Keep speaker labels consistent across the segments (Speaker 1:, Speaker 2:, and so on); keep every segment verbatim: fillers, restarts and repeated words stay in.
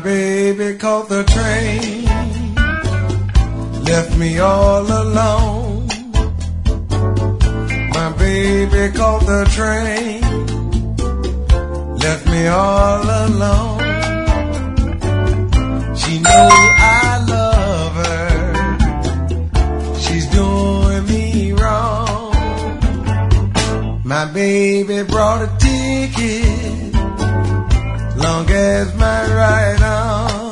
Speaker 1: baby caught the train, left me all alone. My baby caught the train, left me all alone. She knows I love her, she's doing me wrong. My baby brought a ticket, long as my right arm.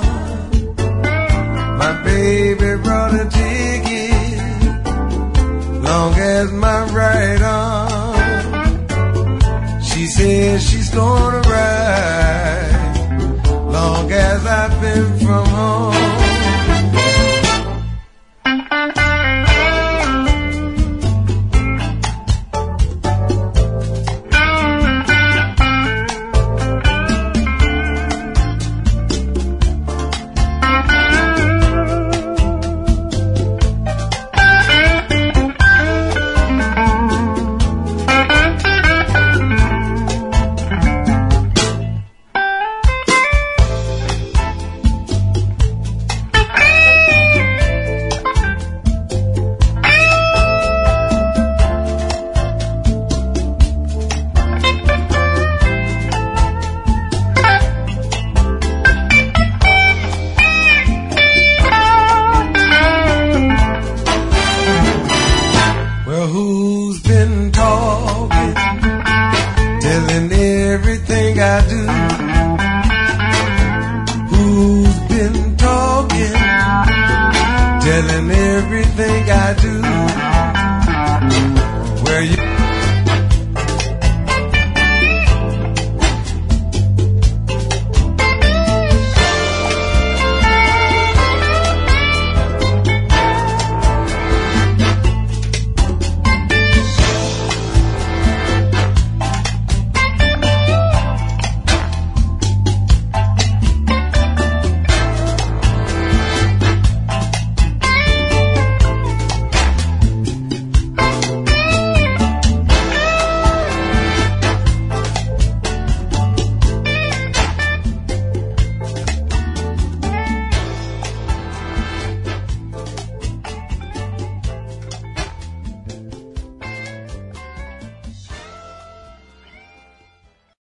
Speaker 1: My baby brought a ticket, long as my right arm. She says she's gonna ride, long as I've been from home. Who's been talking, telling everything I do? Who's been talking, telling everything I do? Where you